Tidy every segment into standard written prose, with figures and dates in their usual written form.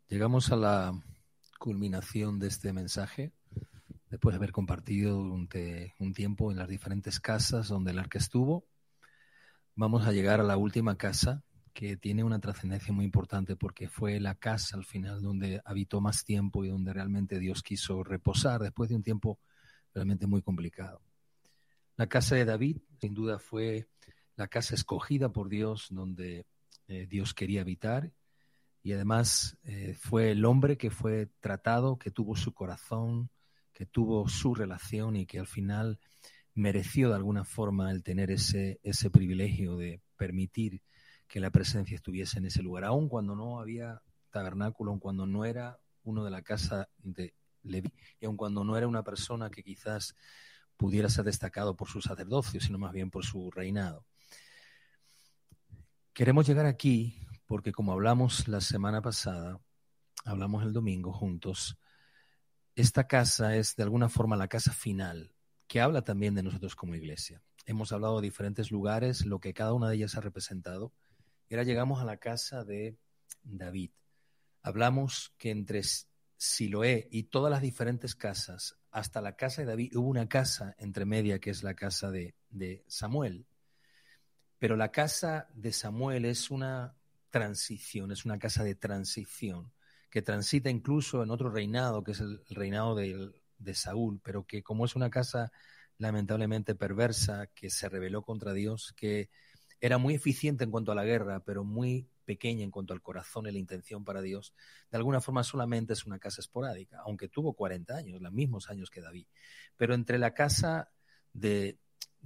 Llegamos a la culminación de este mensaje, después de haber compartido durante un tiempo en las diferentes casas donde el arca estuvo. Vamos a llegar a la última casa, que tiene una trascendencia muy importante porque fue la casa al final donde habitó más tiempo y donde realmente Dios quiso reposar después de un tiempo realmente muy complicado. La casa de David, sin duda, fue la casa escogida por Dios donde Dios quería habitar. Y además fue el hombre que fue tratado, que tuvo su corazón, que tuvo su relación y que al final mereció de alguna forma el tener ese privilegio de permitir que la presencia estuviese en ese lugar, aun cuando no había tabernáculo, aun cuando no era uno de la casa de Leví y aun cuando no era una persona que quizás pudiera ser destacado por su sacerdocio, sino más bien por su reinado. Queremos llegar aquí porque, como hablamos la semana pasada, hablamos el domingo juntos, esta casa es de alguna forma la casa final, que habla también de nosotros como iglesia. Hemos hablado de diferentes lugares, lo que cada una de ellas ha representado, y ahora llegamos a la casa de David. Hablamos que entre Siloé y todas las diferentes casas, hasta la casa de David, hubo una casa entre media que es la casa de Samuel. Pero la casa de Samuel es una transición, es una casa de transición, que transita incluso en otro reinado, que es el reinado de Saúl, pero que como es una casa lamentablemente perversa, que se rebeló contra Dios, que era muy eficiente en cuanto a la guerra, pero muy pequeña en cuanto al corazón y la intención para Dios, de alguna forma solamente es una casa esporádica, aunque tuvo 40 años, los mismos años que David. Pero entre la casa de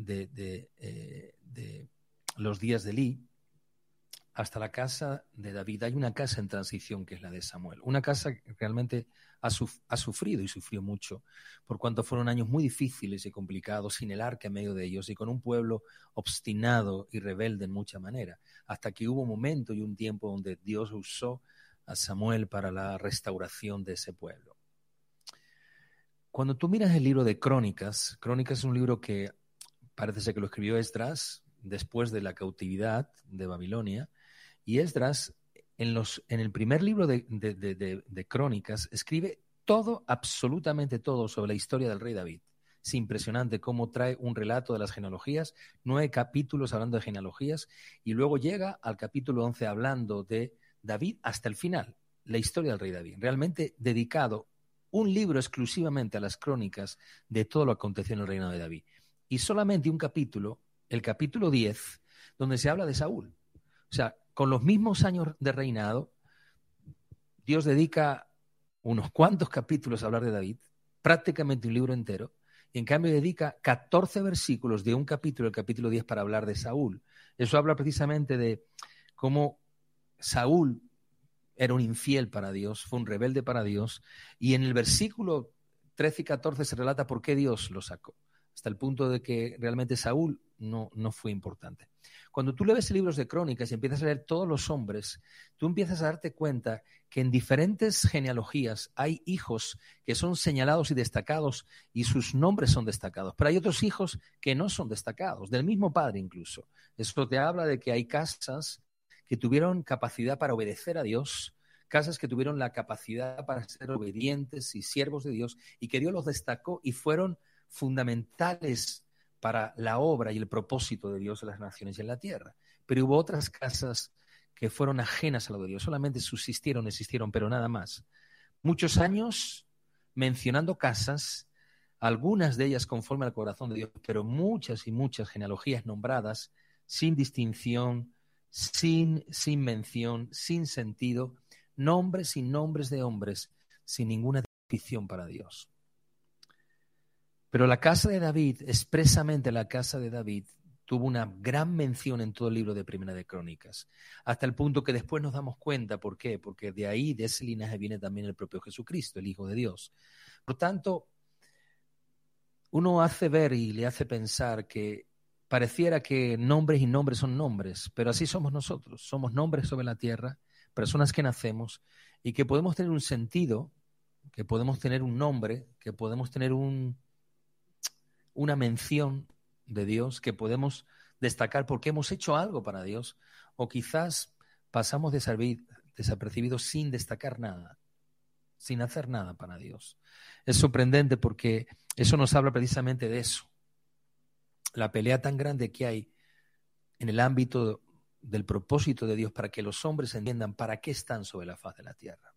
los días de Elí hasta la casa de David hay una casa en transición que es la de Samuel, una casa que realmente ha sufrido y sufrió mucho por cuanto fueron años muy difíciles y complicados sin el arca en medio de ellos y con un pueblo obstinado y rebelde en mucha manera, hasta que hubo un momento y un tiempo donde Dios usó a Samuel para la restauración de ese pueblo. Cuando tú miras el libro de Crónicas es un libro que parece ser que lo escribió Esdras después de la cautividad de Babilonia, y Esdras en el primer libro de Crónicas escribe todo, absolutamente todo sobre la historia del rey David. Es impresionante cómo trae un relato de las genealogías, 9 capítulos hablando de genealogías, y luego llega al capítulo 11 hablando de David hasta el final, la historia del rey David, realmente dedicado un libro exclusivamente a las crónicas de todo lo que aconteció en el reinado de David. Y solamente un capítulo, el capítulo 10, donde se habla de Saúl. O sea, con los mismos años de reinado, Dios dedica unos cuantos capítulos a hablar de David, prácticamente un libro entero, y en cambio dedica 14 versículos de un capítulo, el capítulo 10, para hablar de Saúl. Eso habla precisamente de cómo Saúl era un infiel para Dios, fue un rebelde para Dios, y en el versículo 13 y 14 se relata por qué Dios lo sacó, hasta el punto de que realmente Saúl no fue importante. Cuando tú lees libros de crónicas y empiezas a leer todos los hombres, tú empiezas a darte cuenta que en diferentes genealogías hay hijos que son señalados y destacados y sus nombres son destacados, pero hay otros hijos que no son destacados, del mismo padre incluso. Esto te habla de que hay casas que tuvieron capacidad para obedecer a Dios, casas que tuvieron la capacidad para ser obedientes y siervos de Dios, y que Dios los destacó y fueron fundamentales para la obra y el propósito de Dios en las naciones y en la tierra. Pero hubo otras casas que fueron ajenas a lo de Dios, solamente subsistieron, existieron, pero nada más. Muchos años mencionando casas, algunas de ellas conforme al corazón de Dios, pero muchas y muchas genealogías nombradas sin distinción, sin mención, sin sentido, nombres y nombres de hombres, sin ninguna distinción para Dios. Pero la casa de David, expresamente la casa de David, tuvo una gran mención en todo el libro de Primera de Crónicas, hasta el punto que después nos damos cuenta. ¿Por qué? Porque de ahí, de ese linaje, viene también el propio Jesucristo, el Hijo de Dios. Por tanto, uno hace ver y le hace pensar que pareciera que nombres y nombres son nombres, pero así somos nosotros. Somos nombres sobre la tierra, personas que nacemos y que podemos tener un sentido, que podemos tener un nombre, que podemos tener una mención de Dios, que podemos destacar porque hemos hecho algo para Dios, o quizás pasamos desapercibido sin destacar nada, sin hacer nada para Dios. Es sorprendente porque eso nos habla precisamente de eso. La pelea tan grande que hay en el ámbito del propósito de Dios para que los hombres entiendan para qué están sobre la faz de la tierra.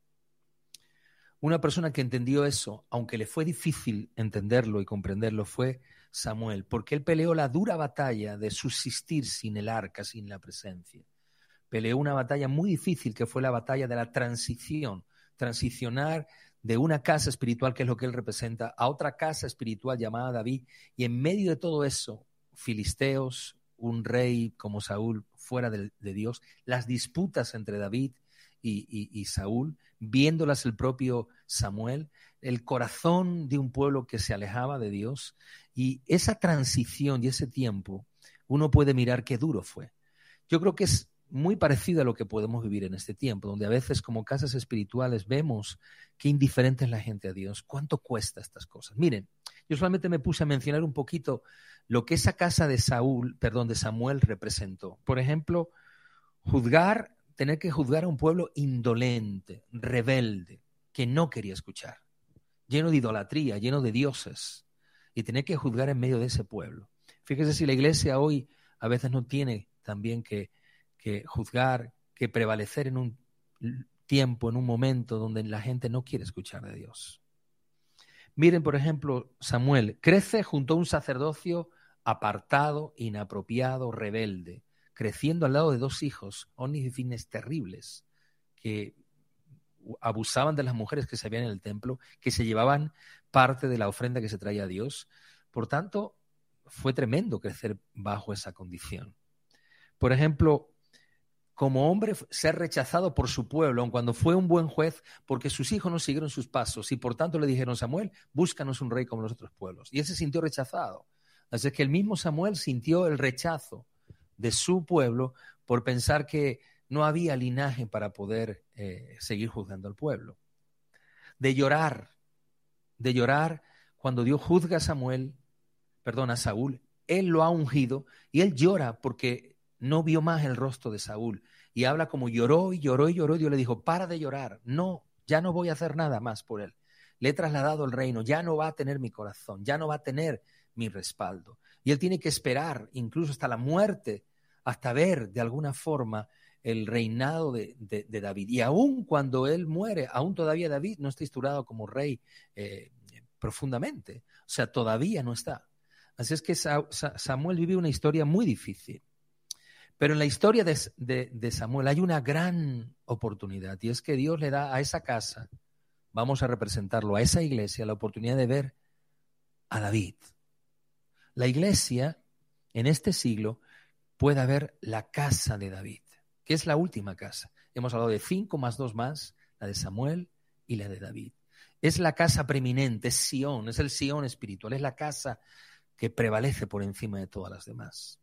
Una persona que entendió eso, aunque le fue difícil entenderlo y comprenderlo, fue Samuel, porque él peleó la dura batalla de subsistir sin el arca, sin la presencia. Peleó una batalla muy difícil que fue la batalla de la transición, transicionar de una casa espiritual, que es lo que él representa, a otra casa espiritual llamada David, y en medio de todo eso, filisteos, un rey como Saúl fuera de Dios, las disputas entre David y Saúl, viéndolas el propio Samuel, el corazón de un pueblo que se alejaba de Dios, y esa transición y ese tiempo, uno puede mirar qué duro fue. Yo creo que es muy parecido a lo que podemos vivir en este tiempo, donde a veces como casas espirituales vemos qué indiferente es la gente a Dios, cuánto cuesta estas cosas. Miren, yo solamente me puse a mencionar un poquito lo que esa casa de Samuel representó. Por ejemplo, tener que juzgar a un pueblo indolente, rebelde, que no quería escuchar, lleno de idolatría, lleno de dioses, y tener que juzgar en medio de ese pueblo. Fíjese si la iglesia hoy a veces no tiene también que juzgar, que prevalecer en un tiempo, en un momento donde la gente no quiere escuchar de Dios. Miren, por ejemplo, Samuel crece junto a un sacerdocio apartado, inapropiado, rebelde, creciendo al lado de dos hijos, hombres y fines terribles, que abusaban de las mujeres que se habían en el templo, que se llevaban parte de la ofrenda que se traía a Dios. Por tanto, fue tremendo crecer bajo esa condición. Por ejemplo, como hombre, ser rechazado por su pueblo, aun cuando fue un buen juez, porque sus hijos no siguieron sus pasos y por tanto le dijeron: Samuel, búscanos un rey como los otros pueblos. Y él se sintió rechazado. Así que el mismo Samuel sintió el rechazo de su pueblo por pensar que no había linaje para poder seguir juzgando al pueblo. De llorar cuando Dios juzga a Saúl, él lo ha ungido y él llora porque no vio más el rostro de Saúl y habla como lloró y lloró y lloró. Dios le dijo: para de llorar, no, ya no voy a hacer nada más por él. Le he trasladado el reino, ya no va a tener mi corazón, ya no va a tener mi respaldo. Y él tiene que esperar incluso hasta la muerte, hasta ver de alguna forma el reinado de David. Y aún cuando él muere, aún todavía David no está instaurado como rey profundamente. O sea, todavía no está. Así es que Samuel vive una historia muy difícil. Pero en la historia de Samuel hay una gran oportunidad, y es que Dios le da a esa casa, vamos a representarlo, a esa iglesia, la oportunidad de ver a David. La iglesia en este siglo puede ver la casa de David, que es la última casa. Hemos hablado de 5 más 2 más, la de Samuel y la de David. Es la casa preeminente, es Sión, es el Sión espiritual, es la casa que prevalece por encima de todas las demás.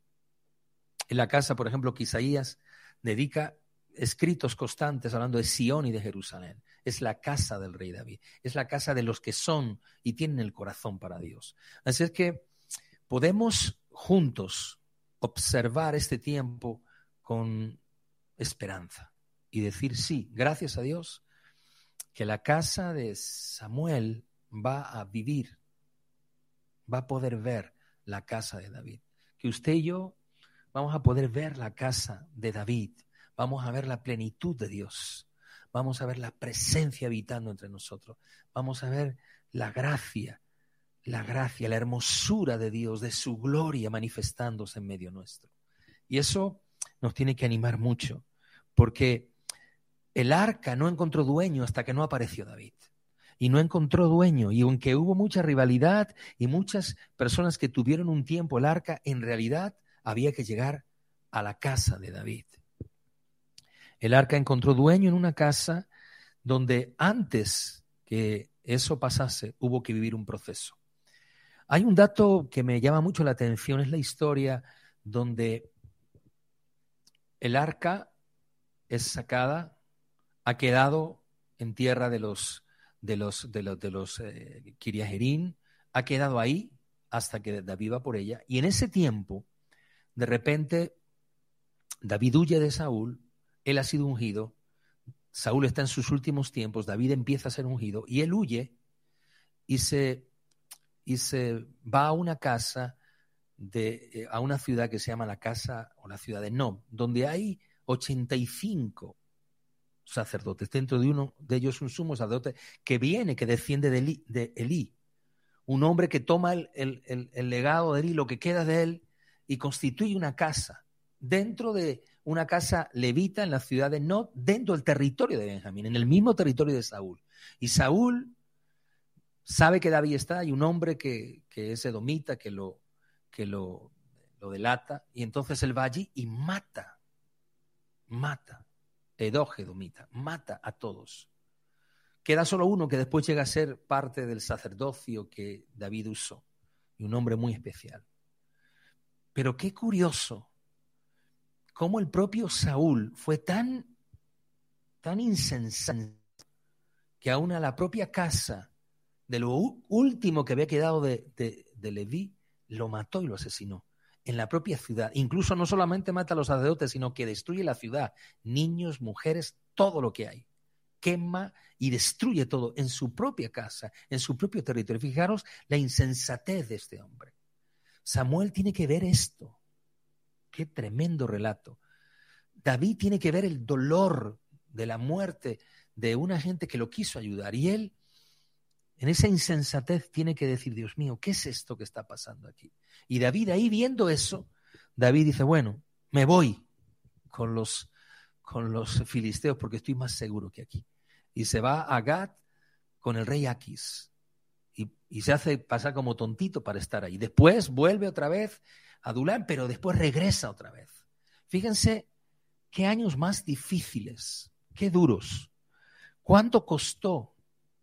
En la casa, por ejemplo, que Isaías dedica escritos constantes hablando de Sión y de Jerusalén. Es la casa del rey David, es la casa de los que son y tienen el corazón para Dios. Así es que podemos juntos observar este tiempo con esperanza y decir: sí, gracias a Dios, que la casa de Samuel va a vivir, va a poder ver la casa de David. Que usted y yo vamos a poder ver la casa de David, vamos a ver la plenitud de Dios, vamos a ver la presencia habitando entre nosotros, vamos a ver la gracia, la hermosura de Dios, de su gloria manifestándose en medio nuestro. Y eso nos tiene que animar mucho, porque el arca no encontró dueño hasta que no apareció David. Y no encontró dueño, y aunque hubo mucha rivalidad y muchas personas que tuvieron un tiempo el arca, en realidad había que llegar a la casa de David. El arca encontró dueño en una casa donde antes que eso pasase hubo que vivir un proceso. Hay un dato que me llama mucho la atención, es la historia donde el arca es sacada, ha quedado en tierra de los Kiriajerim, ha quedado ahí hasta que David va por ella, y en ese tiempo de repente David huye de Saúl, él ha sido ungido, Saúl está en sus últimos tiempos, David empieza a ser ungido y él huye y se va a una casa, a una ciudad que se llama la casa o la ciudad de Nob, donde hay 85 sacerdotes. Dentro de uno de ellos un sumo sacerdote que desciende de Elí, un hombre que toma el legado de Elí, lo que queda de él, y constituye una casa, dentro de una casa levita en la ciudad de Nob, dentro del territorio de Benjamín, en el mismo territorio de Saúl. Y Saúl sabe que David está, hay un hombre que es edomita, que lo delata, y entonces él va allí y mata, edomita, mata a todos. Queda solo uno que después llega a ser parte del sacerdocio que David usó, y un hombre muy especial. Pero qué curioso cómo el propio Saúl fue tan insensato que aún a la propia casa de lo último que había quedado de Leví, lo mató y lo asesinó en la propia ciudad. Incluso no solamente mata a los sacerdotes, sino que destruye la ciudad, niños, mujeres, todo lo que hay. Quema y destruye todo en su propia casa, en su propio territorio. Fijaros la insensatez de este hombre. Samuel tiene que ver esto. Qué tremendo relato. David tiene que ver el dolor de la muerte de una gente que lo quiso ayudar. Y él, en esa insensatez, tiene que decir, Dios mío, ¿qué es esto que está pasando aquí? Y David, ahí viendo eso, David dice, bueno, me voy con los filisteos porque estoy más seguro que aquí. Y se va a Gat con el rey Aquis y se hace pasar como tontito para estar ahí. Después vuelve otra vez a Adulán, pero después regresa otra vez. Fíjense qué años más difíciles, qué duros. ¿Cuánto costó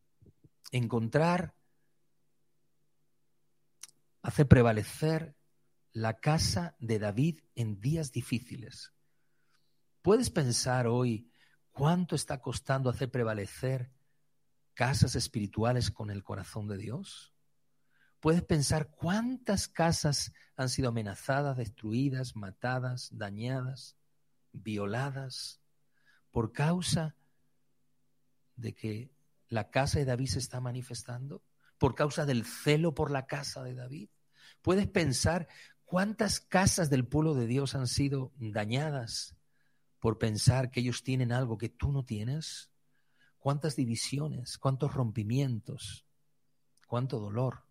hacer prevalecer la casa de David en días difíciles? ¿Puedes pensar hoy cuánto está costando hacer prevalecer casas espirituales con el corazón de Dios? ¿Puedes pensar cuántas casas han sido amenazadas, destruidas, matadas, dañadas, violadas por causa de que la casa de David se está manifestando? ¿Por causa del celo por la casa de David? ¿Puedes pensar cuántas casas del pueblo de Dios han sido dañadas por pensar que ellos tienen algo que tú no tienes? ¿Cuántas divisiones, cuántos rompimientos, cuánto dolor,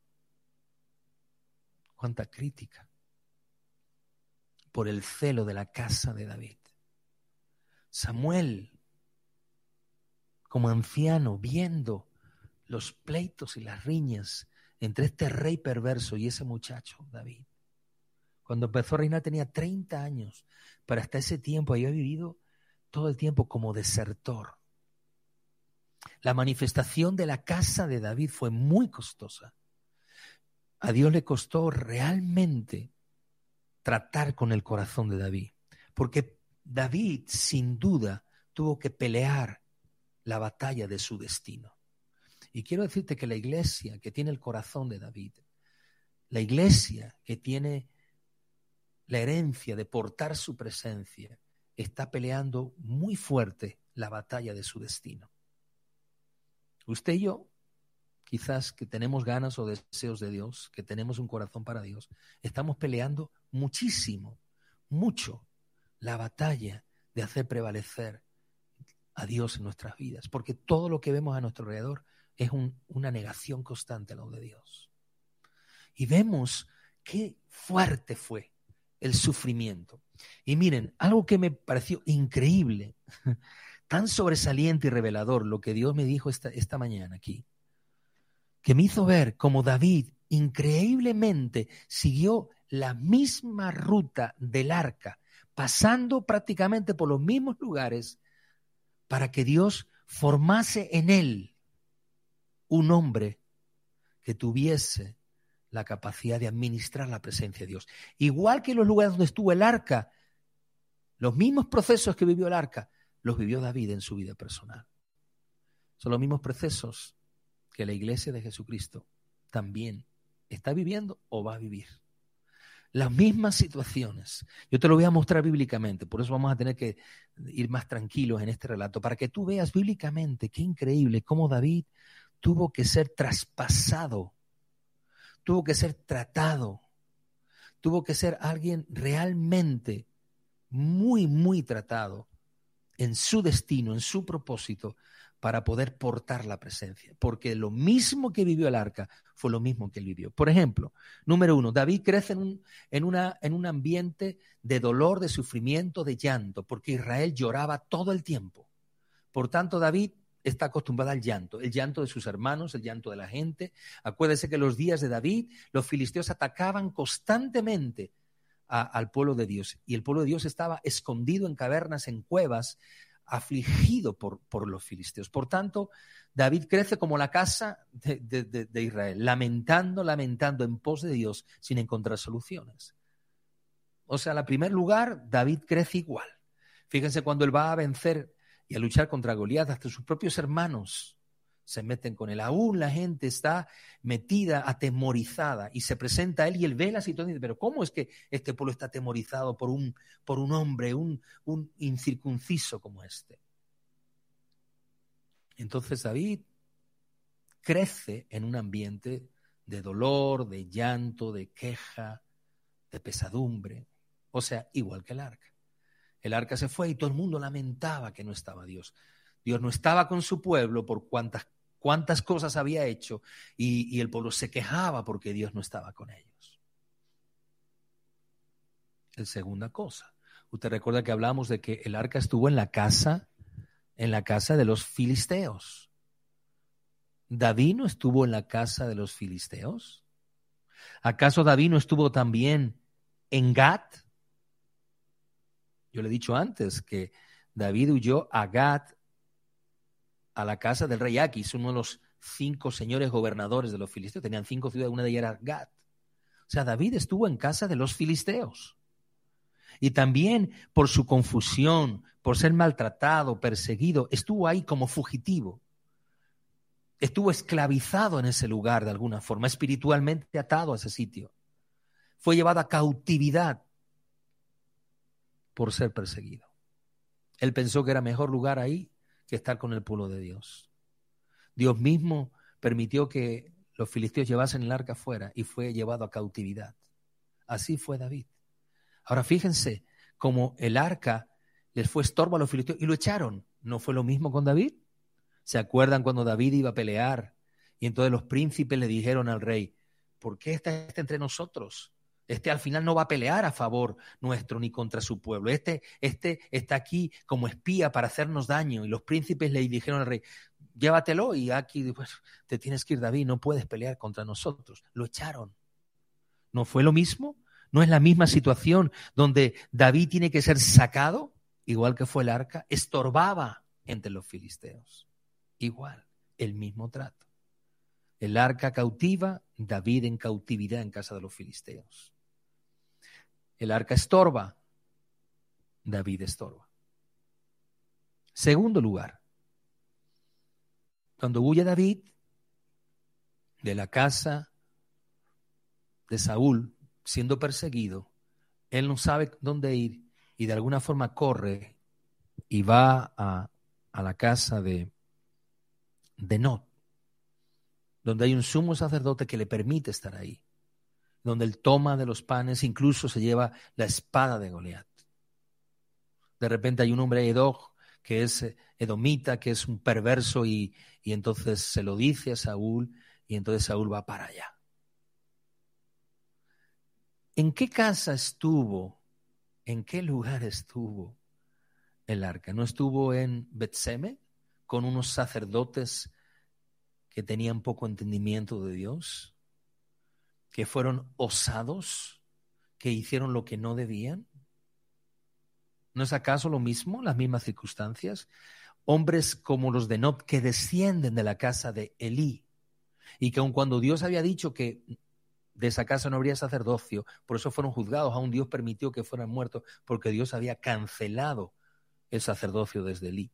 cuánta crítica por el celo de la casa de David? Samuel, como anciano, viendo los pleitos y las riñas entre este rey perverso y ese muchacho, David. Cuando empezó a reinar tenía 30 años, pero hasta ese tiempo había vivido todo el tiempo como desertor. La manifestación de la casa de David fue muy costosa. A Dios le costó realmente tratar con el corazón de David, porque David sin duda tuvo que pelear la batalla de su destino. Y quiero decirte que la iglesia que tiene el corazón de David, la iglesia que tiene la herencia de portar su presencia, está peleando muy fuerte la batalla de su destino. Usted y yo, quizás que tenemos ganas o deseos de Dios, que tenemos un corazón para Dios, estamos peleando muchísimo, mucho, la batalla de hacer prevalecer a Dios en nuestras vidas, porque todo lo que vemos a nuestro alrededor es una negación constante a lo de Dios. Y vemos qué fuerte fue el sufrimiento. Y miren, algo que me pareció increíble, tan sobresaliente y revelador, lo que Dios me dijo esta mañana aquí, que me hizo ver cómo David increíblemente siguió la misma ruta del arca, pasando prácticamente por los mismos lugares para que Dios formase en él un hombre que tuviese la capacidad de administrar la presencia de Dios. Igual que en los lugares donde estuvo el arca, los mismos procesos que vivió el arca, los vivió David en su vida personal. Son los mismos procesos que la iglesia de Jesucristo también está viviendo o va a vivir. Las mismas situaciones. Yo te lo voy a mostrar bíblicamente, por eso vamos a tener que ir más tranquilos en este relato, para que tú veas bíblicamente qué increíble cómo David tuvo que ser traspasado, tuvo que ser tratado, tuvo que ser alguien realmente muy, muy tratado en su destino, en su propósito, para poder portar la presencia. Porque lo mismo que vivió el arca fue lo mismo que él vivió. Por ejemplo, número 1, David crece en un ambiente de dolor, de sufrimiento, de llanto, porque Israel lloraba todo el tiempo. Por tanto, David está acostumbrado al llanto, el llanto de sus hermanos, el llanto de la gente. Acuérdese que los días de David, los filisteos atacaban constantemente al pueblo de Dios, y el pueblo de Dios estaba escondido en cavernas, en cuevas, afligido por los filisteos. Por tanto, David crece como la casa de Israel, lamentando en pos de Dios sin encontrar soluciones. O sea, en primer lugar, David crece igual. Fíjense cuando él va a vencer y a luchar contra Goliat, hasta sus propios hermanos se meten con él. Aún la gente está metida, atemorizada, y se presenta a él y él ve la situación y dice, pero ¿cómo es que este pueblo está atemorizado por un hombre, un incircunciso como este? Entonces David crece en un ambiente de dolor, de llanto, de queja, de pesadumbre. O sea, igual que el arca. El arca se fue y todo el mundo lamentaba que no estaba Dios. Dios no estaba con su pueblo por cuántas cosas había hecho, y el pueblo se quejaba porque Dios no estaba con ellos. La segunda cosa, usted recuerda que hablamos de que el arca estuvo en la casa de los filisteos. ¿David no estuvo en la casa de los filisteos? ¿Acaso David no estuvo también en Gat? Yo le he dicho antes que David huyó a Gat, a la casa del rey Aquis, uno de los 5 señores gobernadores de los filisteos. Tenían 5 ciudades, una de ellas era Gat. O sea, David estuvo en casa de los filisteos. Y también por su confusión, por ser maltratado, perseguido, estuvo ahí como fugitivo. Estuvo esclavizado en ese lugar de alguna forma, espiritualmente atado a ese sitio. Fue llevado a cautividad por ser perseguido. Él pensó que era mejor lugar ahí que estar con el pueblo de Dios. Dios mismo permitió que los filisteos llevasen el arca afuera y fue llevado a cautividad. Así fue David. Ahora fíjense cómo el arca les fue estorbo a los filisteos y lo echaron. ¿No fue lo mismo con David? ¿Se acuerdan cuando David iba a pelear y entonces los príncipes le dijeron al rey, ¿por qué está entre nosotros? Este al final no va a pelear a favor nuestro ni contra su pueblo. Este está aquí como espía para hacernos daño. Y los príncipes le dijeron al rey, llévatelo, y aquí pues, te tienes que ir, David, no puedes pelear contra nosotros. Lo echaron. ¿No fue lo mismo? ¿No es la misma situación donde David tiene que ser sacado, igual que fue el arca? Estorbaba entre los filisteos. Igual, el mismo trato. El arca cautiva, David en cautividad en casa de los filisteos. El arca estorba, David estorba. Segundo lugar, cuando huye David de la casa de Saúl, siendo perseguido, él no sabe dónde ir y de alguna forma corre y va a la casa de Not, donde hay un sumo sacerdote que le permite estar ahí, donde él toma de los panes, incluso se lleva la espada de Goliat. De repente hay un hombre Edog, que es edomita, que es un perverso, y entonces se lo dice a Saúl, y entonces Saúl va para allá. ¿En qué casa estuvo? ¿En qué lugar estuvo el arca? ¿No estuvo en Betseme con unos sacerdotes que tenían poco entendimiento de Dios, que fueron osados, que hicieron lo que no debían? ¿No es acaso lo mismo, las mismas circunstancias? Hombres como los de Not, que descienden de la casa de Elí, y que aun cuando Dios había dicho que de esa casa no habría sacerdocio, por eso fueron juzgados, aún Dios permitió que fueran muertos, porque Dios había cancelado el sacerdocio desde Elí.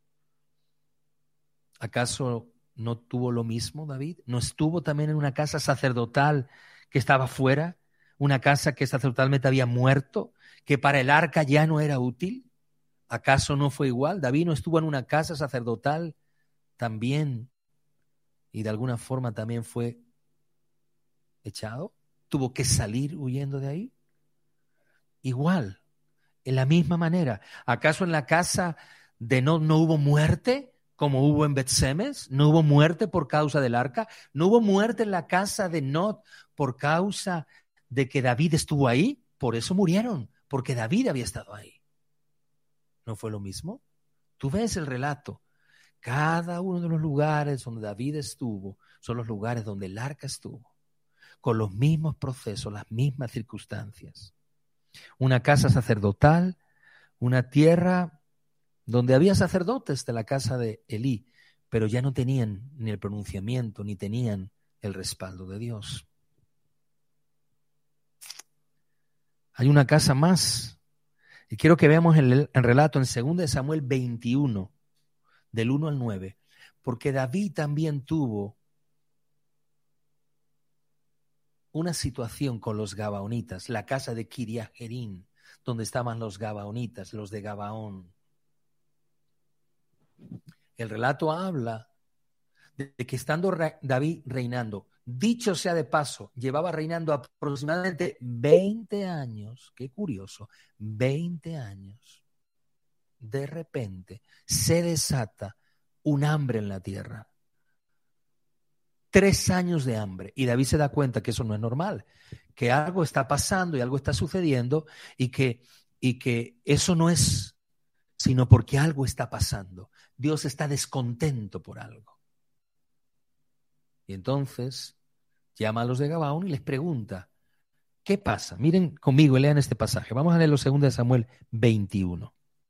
¿Acaso no tuvo lo mismo David? ¿No estuvo también en una casa sacerdotal que estaba fuera, una casa que sacerdotalmente había muerto, que para el arca ya no era útil. ¿Acaso no fue igual? David no estuvo en una casa sacerdotal también y de alguna forma también fue echado. Tuvo que salir huyendo de ahí. Igual, en la misma manera. ¿Acaso en la casa de no hubo muerte como hubo en Bet-Semes? ¿No hubo muerte por causa del arca? ¿No hubo muerte en la casa de Not por causa de que David estuvo ahí? Por eso murieron, porque David había estado ahí. ¿No fue lo mismo? Tú ves el relato. Cada uno de los lugares donde David estuvo son los lugares donde el arca estuvo, con los mismos procesos, las mismas circunstancias. Una casa sacerdotal, una tierra donde había sacerdotes de la casa de Elí, pero ya no tenían ni el pronunciamiento, ni tenían el respaldo de Dios. Hay una casa más, y quiero que veamos el relato en 2 Samuel 21, del 1 al 9, porque David también tuvo una situación con los gabaonitas, la casa de Kiriat Jearim, donde estaban los gabaonitas, los de Gabaón. El relato habla de que estando David reinando, dicho sea de paso, llevaba reinando aproximadamente 20 años, qué curioso, 20 años. De repente se desata un hambre en la tierra. 3 años de hambre. Y David se da cuenta que eso no es normal, que algo está pasando y algo está sucediendo y que eso no es sino porque algo está pasando. Dios está descontento por algo. Y entonces llama a los de Gabaón y les pregunta, ¿qué pasa? Miren conmigo y lean este pasaje. Vamos a leerlo 2 Samuel 21.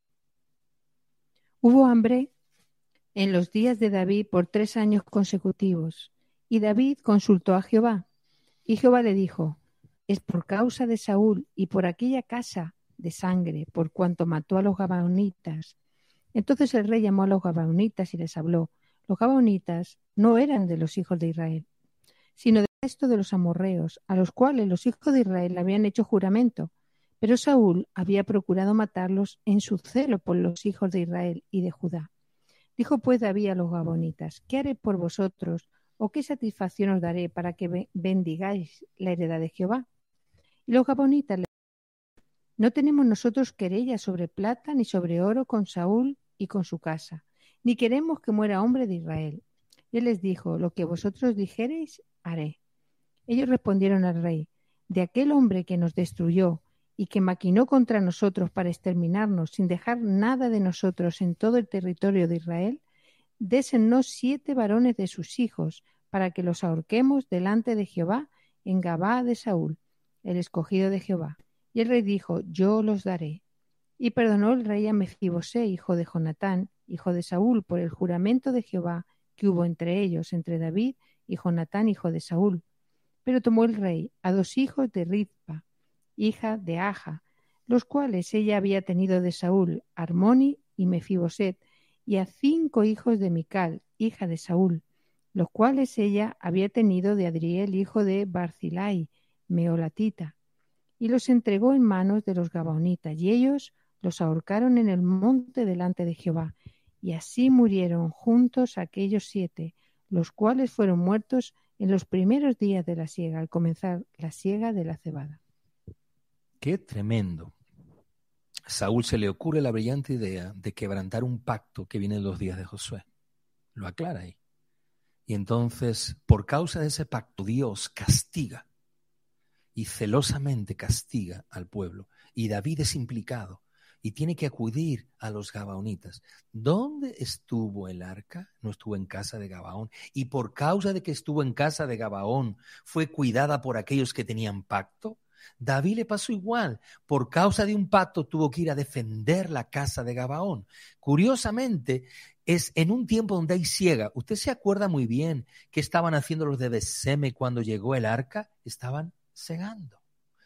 Hubo hambre en los días de David por 3 años consecutivos. Y David consultó a Jehová. Y Jehová le dijo, es por causa de Saúl y por aquella casa de sangre, por cuanto mató a los gabaonitas. Entonces el rey llamó a los gabaonitas y les habló. Los gabaonitas no eran de los hijos de Israel, sino del resto de los amorreos, a los cuales los hijos de Israel habían hecho juramento. Pero Saúl había procurado matarlos en su celo por los hijos de Israel y de Judá. Dijo pues David a los gabaonitas, ¿qué haré por vosotros? ¿O qué satisfacción os daré para que bendigáis la heredad de Jehová? Y los gabaonitas le dijeron, no tenemos nosotros querella sobre plata ni sobre oro con Saúl y con su casa, ni queremos que muera hombre de Israel. Y él les dijo, lo que vosotros dijereis, haré. Ellos respondieron al rey, de aquel hombre que nos destruyó y que maquinó contra nosotros para exterminarnos sin dejar nada de nosotros en todo el territorio de Israel, désennos 7 varones de sus hijos, para que los ahorquemos delante de Jehová en Gabá de Saúl, el escogido de Jehová. Y el rey dijo, yo los daré. Y perdonó el rey a Mefibosé, hijo de Jonatán, hijo de Saúl, por el juramento de Jehová que hubo entre ellos, entre David y Jonatán, hijo de Saúl. Pero tomó el rey a 2 hijos de Rizpa, hija de Aja, los cuales ella había tenido de Saúl, Armoni y Mefiboset, y a 5 hijos de Mical, hija de Saúl, los cuales ella había tenido de Adriel, hijo de Barzilai, meolatita, y los entregó en manos de los gabaonitas, y ellos los ahorcaron en el monte delante de Jehová, y así murieron juntos aquellos 7, los cuales fueron muertos en los primeros días de la siega, al comenzar la siega de la cebada. ¡Qué tremendo! A Saúl se le ocurre la brillante idea de quebrantar un pacto que viene en los días de Josué. Lo aclara ahí. Y entonces, por causa de ese pacto, Dios castiga y celosamente castiga al pueblo. Y David es implicado y tiene que acudir a los gabaonitas. ¿Dónde estuvo el arca? No estuvo en casa de Gabaón. Y por causa de que estuvo en casa de Gabaón, fue cuidada por aquellos que tenían pacto. David le pasó igual. Por causa de un pacto tuvo que ir a defender la casa de Gabaón. Curiosamente, es en un tiempo donde hay siega. Usted se acuerda muy bien qué estaban haciendo los de Bet-Seme cuando llegó el arca. Estaban segando.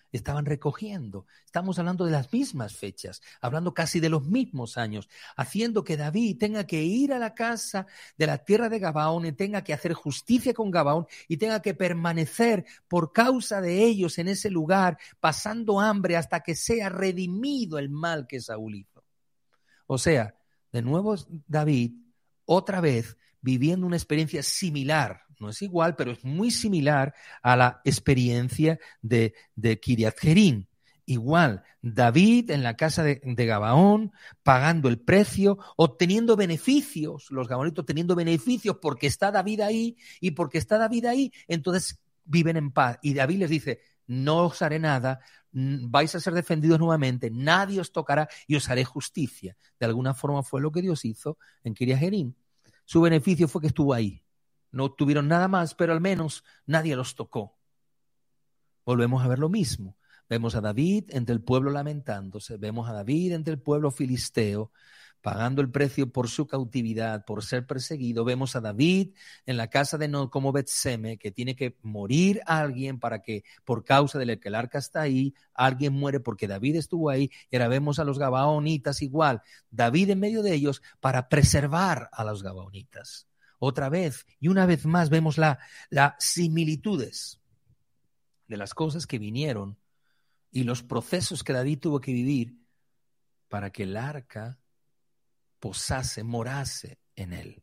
estaban recogiendo. Estamos hablando de las mismas fechas, hablando casi de los mismos años, haciendo que David tenga que ir a la casa de la tierra de Gabaón y tenga que hacer justicia con Gabaón y tenga que permanecer por causa de ellos en ese lugar, pasando hambre hasta que sea redimido el mal que Saúl hizo. O sea, de nuevo David, otra vez, viviendo una experiencia similar, no es igual, pero es muy similar a la experiencia de Kiriat Jearim. Igual, David en la casa de Gabaón, pagando el precio, obteniendo beneficios, los gabaonitas teniendo beneficios porque está David ahí, y porque está David ahí, entonces viven en paz. Y David les dice, no os haré nada, vais a ser defendidos nuevamente, nadie os tocará y os haré justicia. De alguna forma fue lo que Dios hizo en Kiriat Jearim. Su beneficio fue que estuvo ahí. No obtuvieron nada más, pero al menos nadie los tocó. Volvemos a ver lo mismo. Vemos a David entre el pueblo lamentándose, vemos a David entre el pueblo filisteo, pagando el precio por su cautividad, por ser perseguido. Vemos a David en la casa de Nod como Betseme, que tiene que morir alguien para que, por causa de que el arca está ahí, alguien muere porque David estuvo ahí. Y ahora vemos a los gabaonitas igual, David en medio de ellos para preservar a los gabaonitas. Otra vez y una vez más vemos las similitudes de las cosas que vinieron y los procesos que David tuvo que vivir para que el arca posase, morase en él.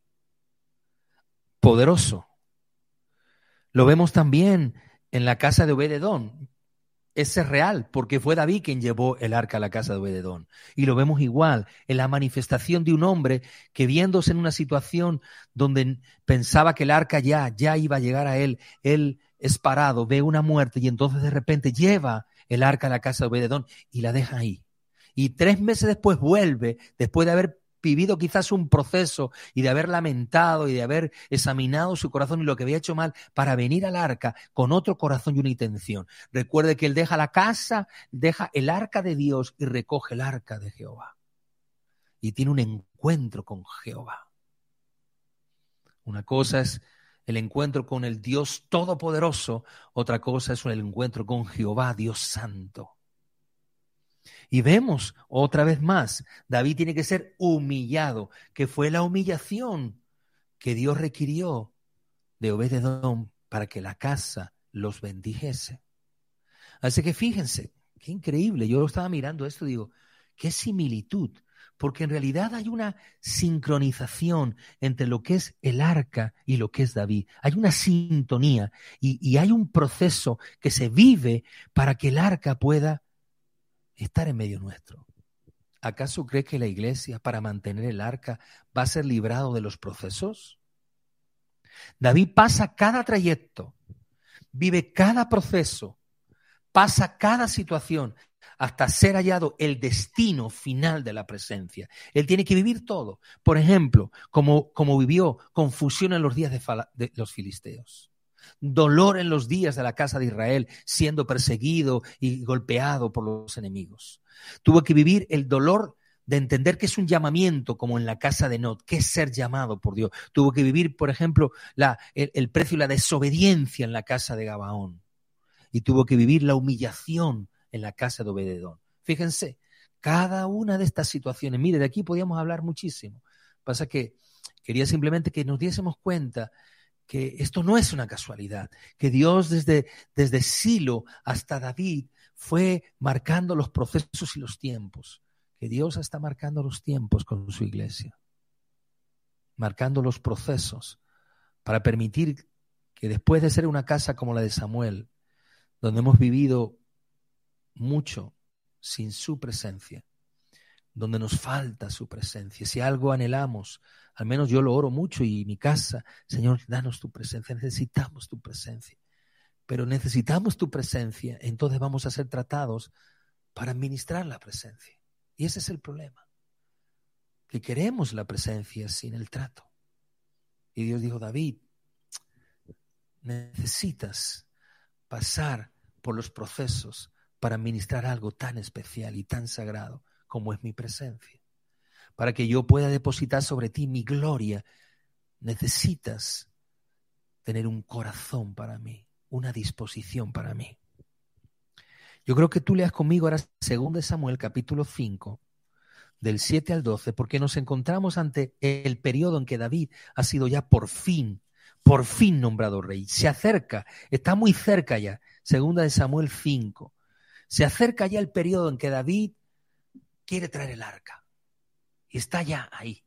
Poderoso. Lo vemos también en la casa de Obed-edom. Ese es real, porque fue David quien llevó el arca a la casa de Obed-edom. Y lo vemos igual en la manifestación de un hombre que, viéndose en una situación donde pensaba que el arca ya iba a llegar a él es parado, ve una muerte y entonces de repente lleva el arca a la casa de Obed-edom y la deja ahí. Y 3 meses después vuelve, después de haber vivido quizás un proceso y de haber lamentado y de haber examinado su corazón y lo que había hecho mal, para venir al arca con otro corazón y una intención. Recuerde que él deja la casa, deja el arca de Dios y recoge el arca de Jehová. Y tiene un encuentro con Jehová. Una cosa es el encuentro con el Dios Todopoderoso, otra cosa es el encuentro con Jehová, Dios Santo. Y vemos otra vez más, David tiene que ser humillado, que fue la humillación que Dios requirió de Obed-edom para que la casa los bendijese. Así que fíjense, qué increíble, yo lo estaba mirando esto y digo, qué similitud, porque en realidad hay una sincronización entre lo que es el arca y lo que es David. Hay una sintonía y hay un proceso que se vive para que el arca pueda estar en medio nuestro. ¿Acaso cree que la iglesia, para mantener el arca, va a ser librado de los procesos? David pasa cada trayecto, vive cada proceso, pasa cada situación hasta ser hallado el destino final de la presencia. Él tiene que vivir todo. Por ejemplo, como vivió confusión en los días de los filisteos. Dolor en los días de la casa de Israel, siendo perseguido y golpeado por los enemigos. Tuvo que vivir el dolor de entender que es un llamamiento, como en la casa de Nod, que es ser llamado por Dios. Tuvo que vivir, por ejemplo, el precio y la desobediencia en la casa de Gabaón. Y tuvo que vivir la humillación en la casa de Obed-edom. Fíjense, cada una de estas situaciones, mire, de aquí podíamos hablar muchísimo. Pasa que quería simplemente que nos diésemos cuenta que esto no es una casualidad, que Dios desde Silo hasta David fue marcando los procesos y los tiempos, que Dios está marcando los tiempos con su iglesia, marcando los procesos para permitir que después de ser una casa como la de Samuel, donde hemos vivido mucho sin su presencia, donde nos falta su presencia, si algo anhelamos, al menos yo lo oro mucho y mi casa, Señor, danos tu presencia, necesitamos tu presencia, pero necesitamos tu presencia, entonces vamos a ser tratados para administrar la presencia. Y ese es el problema, que queremos la presencia sin el trato. Y Dios dijo, David, necesitas pasar por los procesos para administrar algo tan especial y tan sagrado como es mi presencia. Para que yo pueda depositar sobre ti mi gloria, necesitas tener un corazón para mí, una disposición para mí. Yo creo que tú leas conmigo ahora 2 Samuel capítulo 5, del 7 al 12, porque nos encontramos ante el periodo en que David ha sido ya por fin nombrado rey. Se acerca, está muy cerca ya, 2 Samuel 5. Se acerca ya el periodo en que David quiere traer el arca. Y está ya ahí.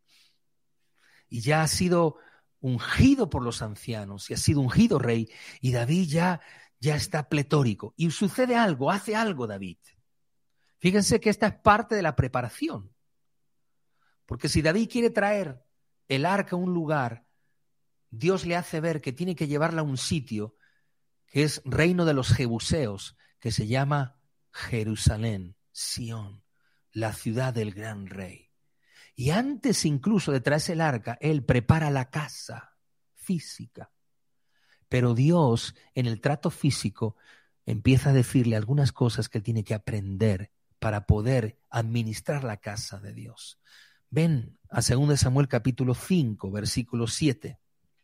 Y ya ha sido ungido por los ancianos, y ha sido ungido rey, y David ya está pletórico. Y sucede algo, hace algo David. Fíjense que esta es parte de la preparación. Porque si David quiere traer el arca a un lugar, Dios le hace ver que tiene que llevarla a un sitio que es reino de los jebuseos, que se llama Jerusalén, Sión, la ciudad del gran rey. Y antes incluso de traerse el arca, él prepara la casa física. Pero Dios, en el trato físico, empieza a decirle algunas cosas que él tiene que aprender para poder administrar la casa de Dios. Ven a 2 Samuel capítulo 5, versículo 7.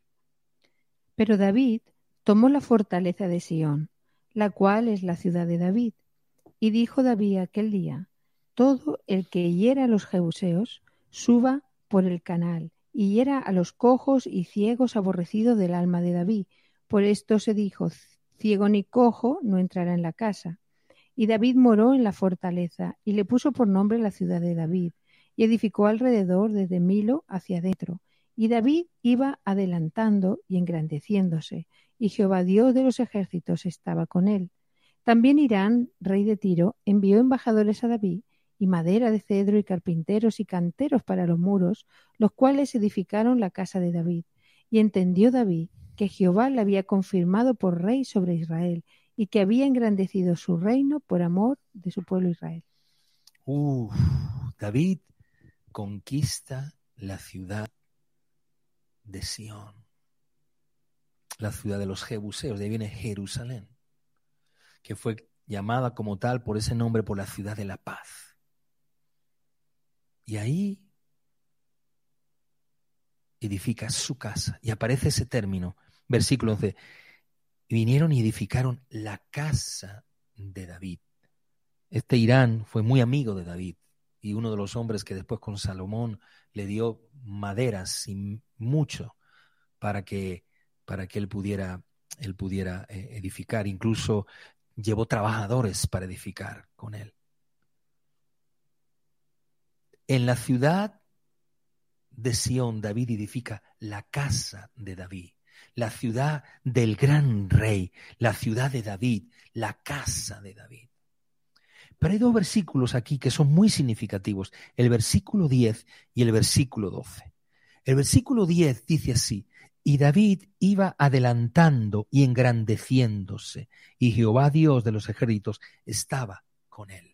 Pero David tomó la fortaleza de Sión, la cual es la ciudad de David. Y dijo David aquel día: todo el que hiera a los jebuseos, suba por el canal, y hiera a los cojos y ciegos aborrecidos del alma de David. Por esto se dijo: ciego ni cojo no entrará en la casa. Y David moró en la fortaleza, y le puso por nombre la ciudad de David, y edificó alrededor desde Milo hacia adentro. Y David iba adelantando y engrandeciéndose, y Jehová Dios de los ejércitos estaba con él. También Hirán, rey de Tiro, envió embajadores a David, y madera de cedro y carpinteros y canteros para los muros, los cuales edificaron la casa de David. Y entendió David que Jehová le había confirmado por rey sobre Israel, y que había engrandecido su reino por amor de su pueblo Israel. David conquista la ciudad de Sión, la ciudad de los jebuseos. De ahí viene Jerusalén, que fue llamada como tal por ese nombre, por la ciudad de la paz. Y ahí edifica su casa. Y aparece ese término, versículo 11. Vinieron y edificaron la casa de David. Este Hirán fue muy amigo de David y uno de los hombres que después con Salomón le dio maderas y mucho para que él pudiera edificar. Incluso llevó trabajadores para edificar con él. En la ciudad de Sión, David edifica la casa de David, la ciudad del gran rey, la ciudad de David, la casa de David. Pero hay dos versículos aquí que son muy significativos, el versículo 10 y el versículo 12. El versículo 10 dice así: y David iba adelantando y engrandeciéndose, y Jehová Dios de los ejércitos estaba con él.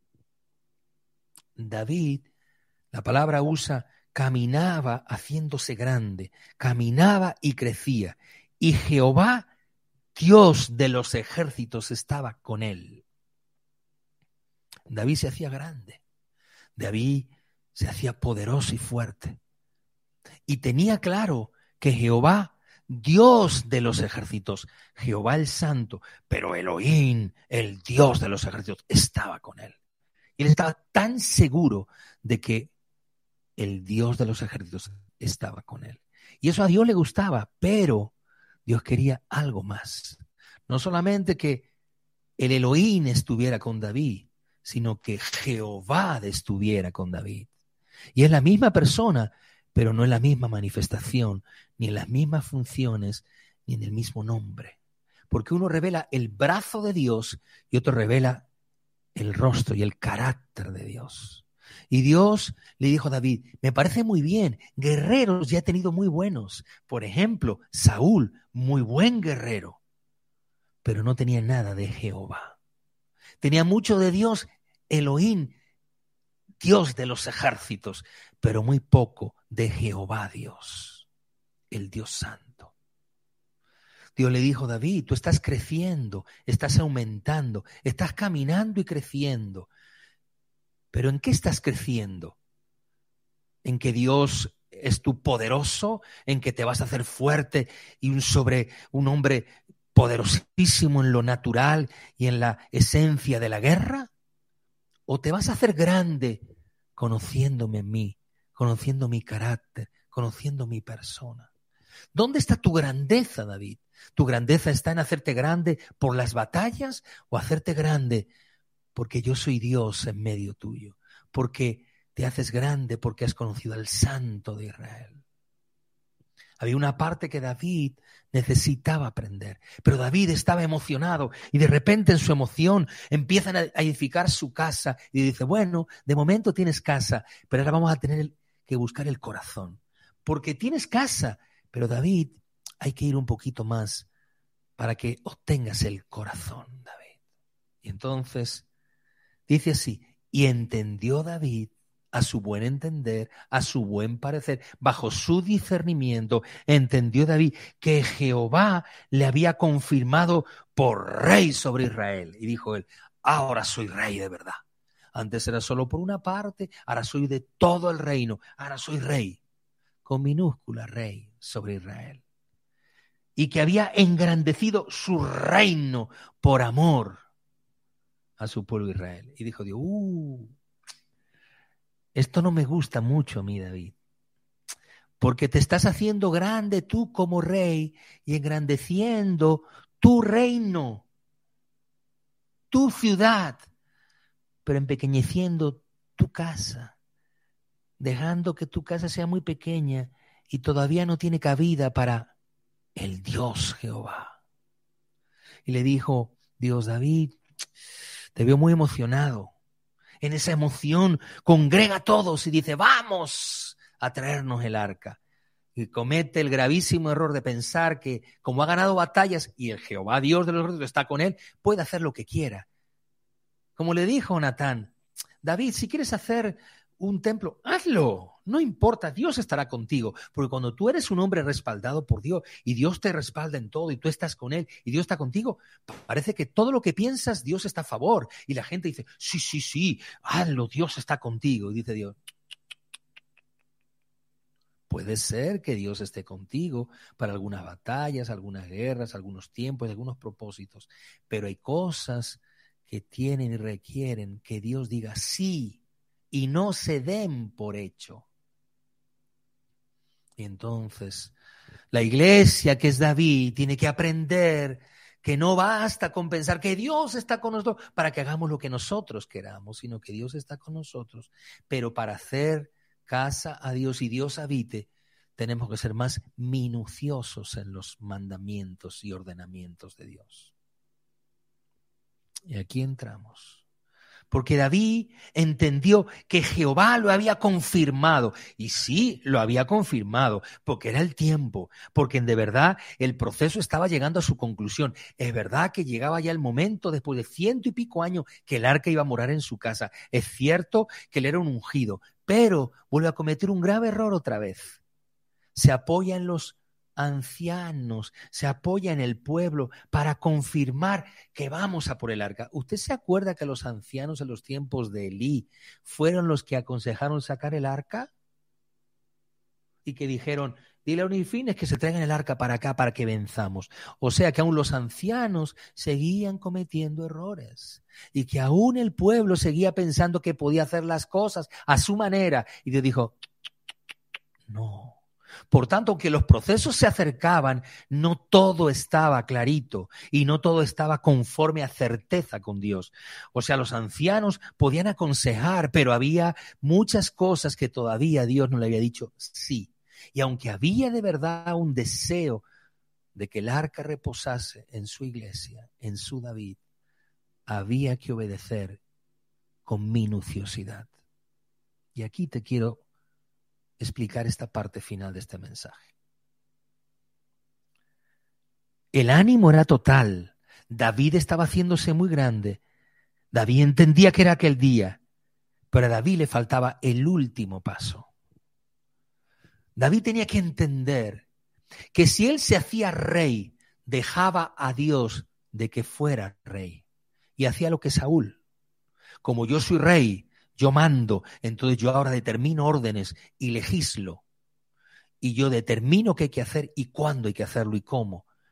David, la palabra usa, caminaba haciéndose grande, caminaba y crecía, y Jehová Dios de los ejércitos estaba con él. David se hacía grande, David se hacía poderoso y fuerte, y tenía claro que Jehová, Dios de los ejércitos, Jehová el Santo, pero Elohim, el Dios de los ejércitos, estaba con él. Y él estaba tan seguro de que el Dios de los ejércitos estaba con él. Y eso a Dios le gustaba, pero Dios quería algo más. No solamente que el Elohim estuviera con David, sino que Jehová estuviera con David. Y es la misma persona, pero no en la misma manifestación, ni en las mismas funciones, ni en el mismo nombre. Porque uno revela el brazo de Dios y otro revela el rostro y el carácter de Dios. Y Dios le dijo a David: me parece muy bien, guerreros ya he tenido muy buenos. Por ejemplo, Saúl, muy buen guerrero, pero no tenía nada de Jehová. Tenía mucho de Dios, Elohim, Dios de los ejércitos, pero muy poco de Jehová Dios, el Dios Santo. Dios le dijo: David, tú estás creciendo, estás aumentando, estás caminando y creciendo. ¿Pero en qué estás creciendo? ¿En que Dios es tu poderoso? ¿En que te vas a hacer fuerte y un hombre poderosísimo en lo natural y en la esencia de la guerra? ¿O te vas a hacer grande conociéndome en mí, conociendo mi carácter, conociendo mi persona? ¿Dónde está tu grandeza, David? ¿Tu grandeza está en hacerte grande por las batallas o hacerte grande porque yo soy Dios en medio tuyo? Porque te haces grande porque has conocido al Santo de Israel. Había una parte que David necesitaba aprender, pero David estaba emocionado y de repente en su emoción empiezan a edificar su casa y dice, bueno, de momento tienes casa, pero ahora vamos a tener que buscar el corazón, porque tienes casa, pero David, hay que ir un poquito más para que obtengas el corazón, David. Y entonces dice así, y entendió David a su buen entender, a su buen parecer, bajo su discernimiento, entendió David que Jehová le había confirmado por rey sobre Israel. Y dijo él, ahora soy rey de verdad. Antes era solo por una parte, ahora soy de todo el reino, ahora soy rey, con minúscula rey sobre Israel. Y que había engrandecido su reino por amor a su pueblo Israel. Y dijo Dios, esto no me gusta mucho a mí, David, porque te estás haciendo grande tú como rey y engrandeciendo tu reino, tu ciudad, pero empequeñeciendo tu casa, dejando que tu casa sea muy pequeña y todavía no tiene cabida para el Dios Jehová. Y le dijo Dios, David, te veo muy emocionado. En esa emoción congrega a todos y dice, vamos a traernos el arca. Y comete el gravísimo error de pensar que como ha ganado batallas y el Jehová Dios de los ejércitos está con él, puede hacer lo que quiera. Como le dijo Natán, David, si quieres hacer un templo, hazlo, no importa, Dios estará contigo, porque cuando tú eres un hombre respaldado por Dios y Dios te respalda en todo y tú estás con él y Dios está contigo, parece que todo lo que piensas Dios está a favor y la gente dice, sí, hazlo, Dios está contigo. Y dice Dios, puede ser que Dios esté contigo para algunas batallas, algunas guerras, algunos tiempos, algunos propósitos, pero hay cosas que tienen y requieren que Dios diga sí y no se den por hecho. Y entonces la iglesia, que es David, tiene que aprender que no basta con pensar que Dios está con nosotros para que hagamos lo que nosotros queramos, sino que Dios está con nosotros. Pero para hacer casa a Dios y Dios habite, tenemos que ser más minuciosos en los mandamientos y ordenamientos de Dios. Y aquí entramos. Porque David entendió que Jehová lo había confirmado. Y sí, lo había confirmado, porque era el tiempo, porque de verdad el proceso estaba llegando a su conclusión. Es verdad que llegaba ya el momento, después de 100 y pico años, que el arca iba a morar en su casa. Es cierto que él era un ungido, pero vuelve a cometer un grave error otra vez. Se apoya en los ancianos, se apoya en el pueblo para confirmar que vamos a por el arca. ¿Usted se acuerda que los ancianos en los tiempos de Elí fueron los que aconsejaron sacar el arca? Y que dijeron, dile a Onifines que se traigan el arca para acá para que venzamos. O sea que aún los ancianos seguían cometiendo errores y que aún el pueblo seguía pensando que podía hacer las cosas a su manera. Y Dios dijo, no. Por tanto, aunque los procesos se acercaban, no todo estaba clarito y no todo estaba conforme a certeza con Dios. O sea, los ancianos podían aconsejar, pero había muchas cosas que todavía Dios no le había dicho sí. Y aunque había de verdad un deseo de que el arca reposase en su iglesia, en su David, había que obedecer con minuciosidad. Y aquí te quiero explicar esta parte final de este mensaje. El ánimo era total. David estaba haciéndose muy grande. David entendía que era aquel día, pero a David le faltaba el último paso. David tenía que entender que si él se hacía rey, dejaba a Dios de que fuera rey y hacía lo que Saúl. Como yo soy rey, yo mando, entonces yo ahora determino órdenes y legislo. Y yo determino qué hay que hacer y cuándo hay que hacerlo y cómo.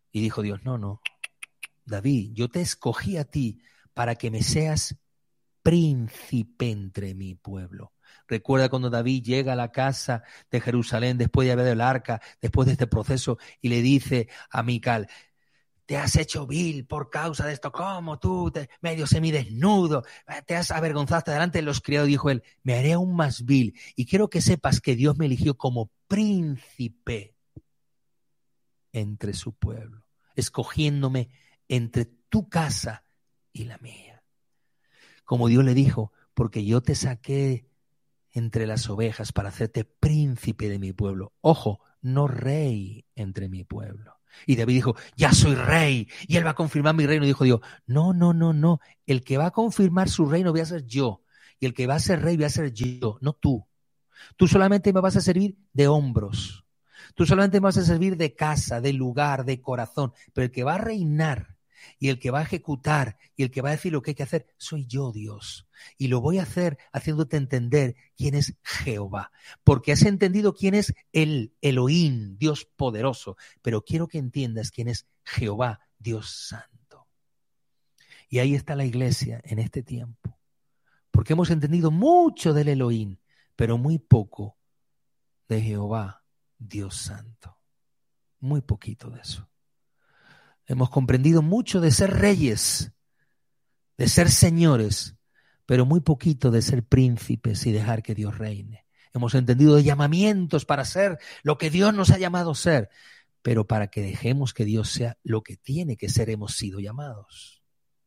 Y dijo Dios, no, David, yo te escogí a ti para que me seas príncipe entre mi pueblo. Recuerda cuando David llega a la casa de Jerusalén después de haber el arca, después de este proceso, y le dice a Mical, te has hecho vil por causa de esto, ¿cómo tú, medio semidesnudo, te has avergonzado delante de los criados? Dijo él, me haré aún más vil. Y quiero que sepas que Dios me eligió como príncipe entre su pueblo, escogiéndome entre tu casa y la mía. Como Dios le dijo, porque yo te saqué entre las ovejas para hacerte príncipe de mi pueblo. Ojo, no rey entre mi pueblo. Y David dijo, ya soy rey y él va a confirmar mi reino. Y dijo Dios, no. El que va a confirmar su reino voy a ser yo. Y el que va a ser rey voy a ser yo, no tú. Tú solamente me vas a servir de hombros. Tú solamente me vas a servir de casa, de lugar, de corazón. Pero el que va a reinar y el que va a ejecutar y el que va a decir lo que hay que hacer, soy yo, Dios. Y lo voy a hacer haciéndote entender quién es Jehová. Porque has entendido quién es el Elohim, Dios poderoso. Pero quiero que entiendas quién es Jehová, Dios santo. Y ahí está la iglesia en este tiempo. Porque hemos entendido mucho del Elohim, pero muy poco de Jehová, Dios santo. Muy poquito de eso. Hemos comprendido mucho de ser reyes, de ser señores, pero muy poquito de ser príncipes y dejar que Dios reine. Hemos entendido de llamamientos para ser lo que Dios nos ha llamado a ser, pero para que dejemos que Dios sea lo que tiene que ser, hemos sido llamados.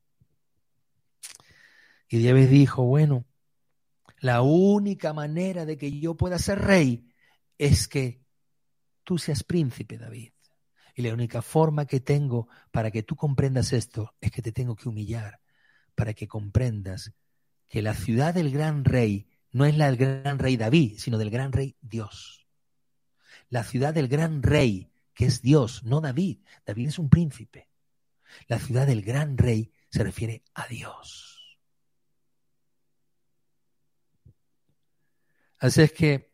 Y Dios dijo, bueno, la única manera de que yo pueda ser rey es que tú seas príncipe, David. Y la única forma que tengo para que tú comprendas esto es que te tengo que humillar, para que comprendas que la ciudad del gran rey no es la del gran rey David, sino del gran rey Dios. La ciudad del gran rey, que es Dios, no David. David es un príncipe. La ciudad del gran rey se refiere a Dios. Así es que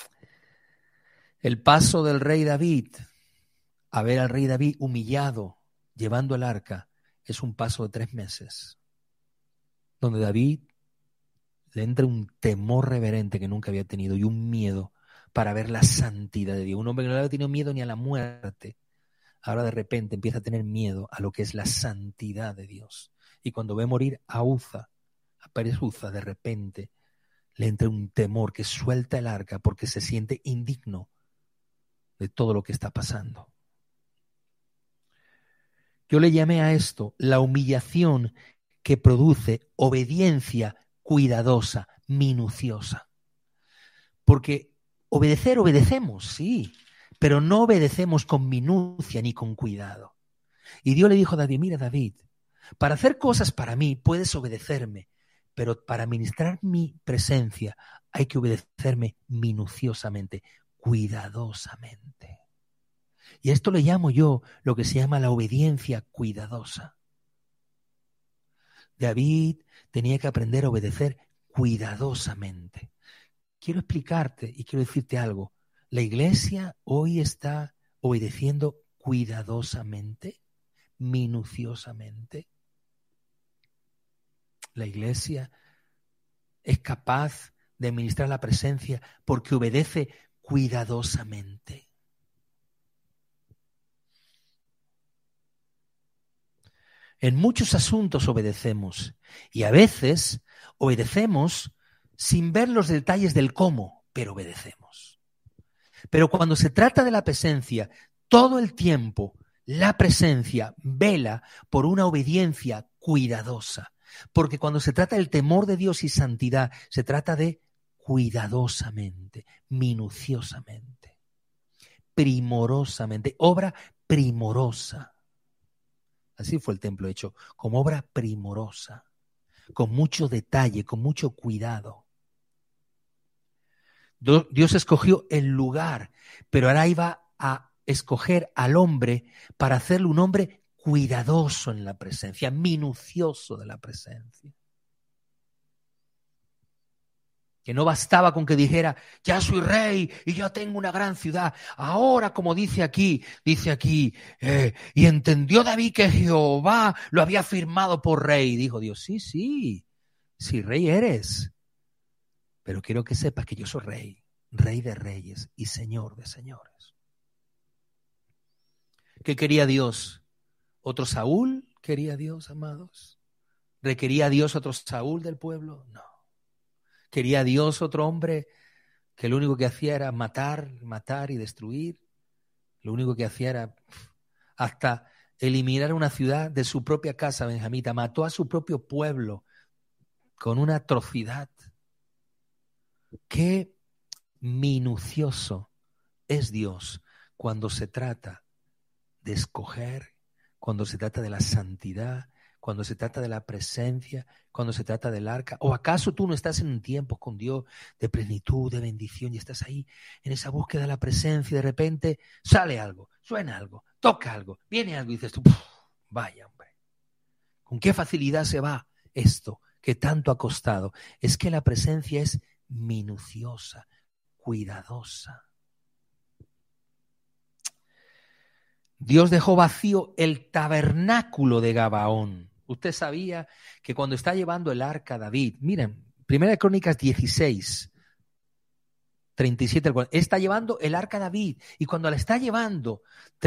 el paso del rey David a ver al rey David humillado, llevando el arca, es un paso de 3 meses, donde David le entra un temor reverente que nunca había tenido y un miedo para ver la santidad de Dios. Un hombre que no había tenido miedo ni a la muerte, ahora de repente empieza a tener miedo a lo que es la santidad de Dios. Y cuando ve morir a Pérez Uza, de repente le entra un temor que suelta el arca porque se siente indigno de todo lo que está pasando. Yo le llamé a esto la humillación que produce obediencia cuidadosa, minuciosa. Porque obedecemos, sí, pero no obedecemos con minucia ni con cuidado. Y Dios le dijo a David, mira David, para hacer cosas para mí puedes obedecerme, pero para ministrar mi presencia hay que obedecerme minuciosamente, cuidadosamente. Y esto le llamo yo lo que se llama la obediencia cuidadosa. David tenía que aprender a obedecer cuidadosamente. Quiero explicarte y quiero decirte algo. La iglesia hoy está obedeciendo cuidadosamente, minuciosamente. La iglesia es capaz de ministrar la presencia porque obedece cuidadosamente. En muchos asuntos obedecemos y a veces obedecemos sin ver los detalles del cómo, pero obedecemos. Pero cuando se trata de la presencia, todo el tiempo la presencia vela por una obediencia cuidadosa. Porque cuando se trata del temor de Dios y santidad, se trata de cuidadosamente, minuciosamente, primorosamente, obra primorosa. Así fue el templo hecho, como obra primorosa, con mucho detalle, con mucho cuidado. Dios escogió el lugar, pero ahora iba a escoger al hombre para hacerle un hombre cuidadoso en la presencia, minucioso de la presencia. Que no bastaba con que dijera, ya soy rey y ya tengo una gran ciudad. Ahora, como dice aquí, y entendió David que Jehová lo había firmado por rey. Dijo Dios, sí, rey eres. Pero quiero que sepas que yo soy rey, rey de reyes y señor de señores. ¿Qué quería Dios? ¿Otro Saúl quería Dios, amados? ¿Requería Dios otro Saúl del pueblo? No. ¿Quería Dios otro hombre que lo único que hacía era matar y destruir? Lo único que hacía era hasta eliminar una ciudad de su propia casa benjamita. Mató a su propio pueblo con una atrocidad. Qué minucioso es Dios cuando se trata de escoger, cuando se trata de la santidad, cuando se trata de la presencia, cuando se trata del arca. ¿O acaso tú no estás en un tiempo con Dios de plenitud, de bendición, y estás ahí en esa búsqueda de la presencia y de repente sale algo, suena algo, toca algo, viene algo y dices tú, vaya hombre, ¿con qué facilidad se va esto que tanto ha costado? Es que la presencia es minuciosa, cuidadosa. Dios dejó vacío el tabernáculo de Gabaón. Usted sabía que cuando está llevando el arca David, miren, 1 Crónicas 16, 37 al 40, está llevando el arca David, y cuando la está llevando,